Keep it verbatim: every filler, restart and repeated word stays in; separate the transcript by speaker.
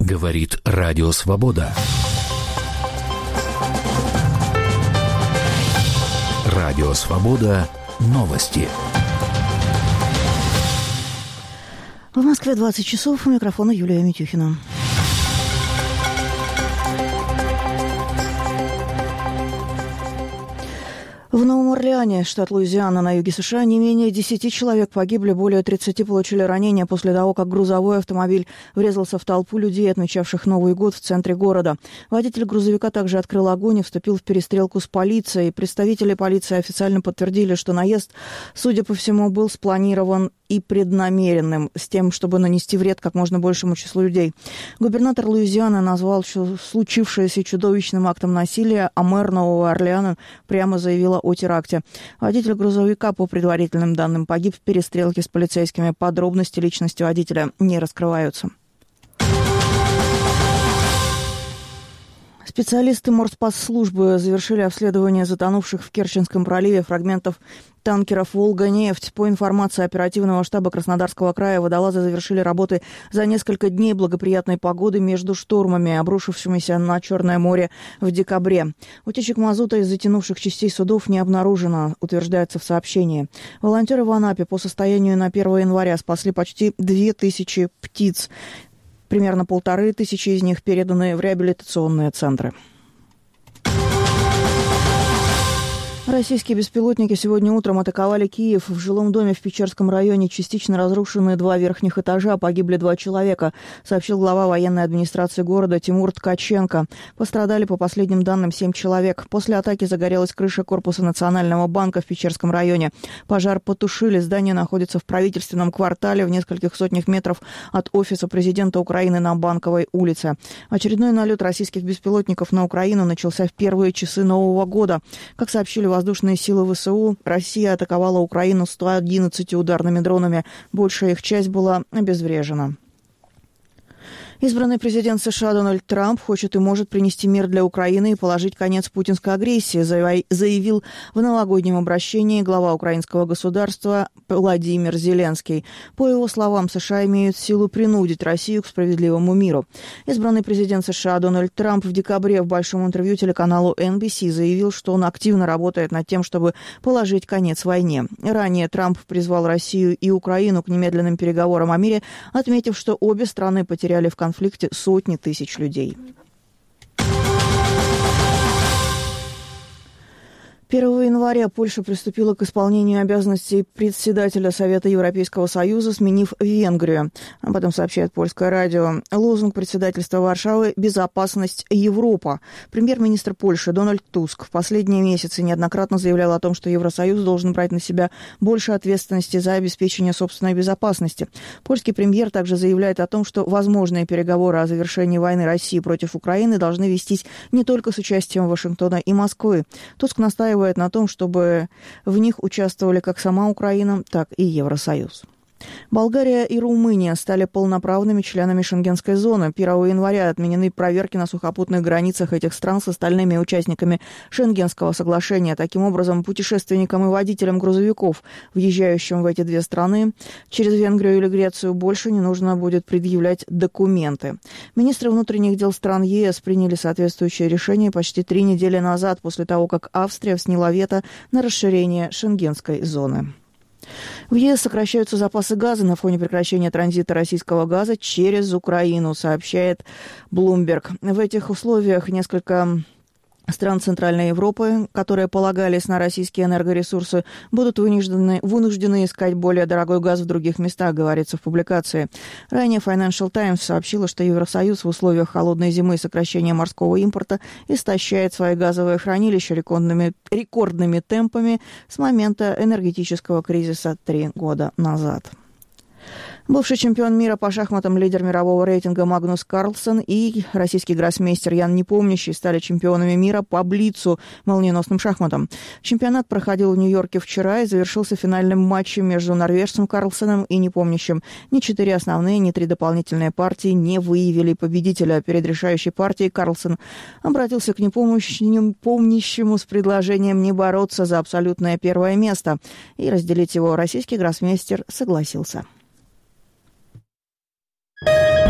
Speaker 1: Говорит Радио Свобода. Радио Свобода. Новости.
Speaker 2: В Москве двадцать часов. У микрофона Юлия Митюхина. В Новом Орлеане, штат Луизиана, на юге США, не менее десяти человек погибли, более тридцати получили ранения после того, как грузовой автомобиль врезался в толпу людей, отмечавших Новый год в центре города. Водитель грузовика также открыл огонь и вступил в перестрелку с полицией. Представители полиции официально подтвердили, что наезд, судя по всему, был спланирован и преднамеренным, с тем, чтобы нанести вред как можно большему числу людей. Губернатор Луизианы назвал случившееся чудовищным актом насилия, а мэр Нового Орлеана прямо заявила о теракте. Водитель грузовика, по предварительным данным, погиб в перестрелке с полицейскими. Подробности личности водителя не раскрываются. Специалисты морспасслужбы завершили обследование затонувших в Керченском проливе фрагментов танкеров «Волга-нефть». По информации оперативного штаба Краснодарского края, водолазы завершили работы за несколько дней благоприятной погоды между штормами, обрушившимися на Черное море в декабре. Утечек мазута из затянувших частей судов не обнаружено, утверждается в сообщении. Волонтеры в Анапе по состоянию на первое января спасли почти две тысячи птиц. Примерно полторы тысячи из них переданы в реабилитационные центры. Российские беспилотники сегодня утром атаковали Киев. В жилом доме в Печерском районе частично разрушены два верхних этажа, погибли два человека, сообщил глава военной администрации города Тимур Ткаченко. Пострадали, по последним данным, семь человек. После атаки загорелась крыша корпуса Национального банка в Печерском районе. Пожар потушили. Здание находится в правительственном квартале в нескольких сотнях метров от офиса президента Украины на Банковой улице. Очередной налет российских беспилотников на Украину начался в первые часы Нового года. Как сообщили воздушные силы ВСУ, Россия атаковала Украину сто одиннадцатью ударными дронами. Большая их часть была обезврежена. Избранный президент США Дональд Трамп хочет и может принести мир для Украины и положить конец путинской агрессии, заявил в новогоднем обращении глава украинского государства Владимир Зеленский. По его словам, США имеют силу принудить Россию к справедливому миру. Избранный президент США Дональд Трамп в декабре в большом интервью телеканалу эн би си заявил, что он активно работает над тем, чтобы положить конец войне. Ранее Трамп призвал Россию и Украину к немедленным переговорам о мире, отметив, что обе страны потеряли в конфликте В конфликте сотни тысяч людей. первого января Польша приступила к исполнению обязанностей председателя Совета Европейского Союза, сменив Венгрию. Об этом сообщает Польское радио. Лозунг председательства Варшавы «Безопасность Европа». Премьер-министр Польши Дональд Туск в последние месяцы неоднократно заявлял о том, что Евросоюз должен брать на себя больше ответственности за обеспечение собственной безопасности. Польский премьер также заявляет о том, что возможные переговоры о завершении войны России против Украины должны вестись не только с участием Вашингтона и Москвы. Туск настаивает на том, чтобы в них участвовали как сама Украина, так и Евросоюз. Болгария и Румыния стали полноправными членами Шенгенской зоны. первого января отменены проверки на сухопутных границах этих стран с остальными участниками Шенгенского соглашения. Таким образом, путешественникам и водителям грузовиков, въезжающим в эти две страны, через Венгрию или Грецию, больше не нужно будет предъявлять документы. Министры внутренних дел стран ЕС приняли соответствующее решение почти три недели назад, после того, как Австрия сняла вето на расширение Шенгенской зоны. В ЕС сокращаются запасы газа на фоне прекращения транзита российского газа через Украину, сообщает Bloomberg. В этих условиях несколько стран Центральной Европы, которые полагались на российские энергоресурсы, будут вынуждены, вынуждены искать более дорогой газ в других местах, говорится в публикации. Ранее Financial Times сообщила, что Евросоюз в условиях холодной зимы и сокращения морского импорта истощает свои газовые хранилища рекордными, рекордными темпами с момента энергетического кризиса три года назад. Бывший чемпион мира по шахматам, лидер мирового рейтинга Магнус Карлсен и российский гроссмейстер Ян Непомнящий стали чемпионами мира по блицу, молниеносным шахматам. Чемпионат проходил в Нью-Йорке вчера и завершился финальным матчем между норвежцем Карлсеном и Непомнящим. Ни четыре основные, ни три дополнительные партии не выявили победителя. Перед решающей партией Карлсен обратился к Непомнящему с предложением не бороться за абсолютное первое место, и разделить его российский гроссмейстер согласился.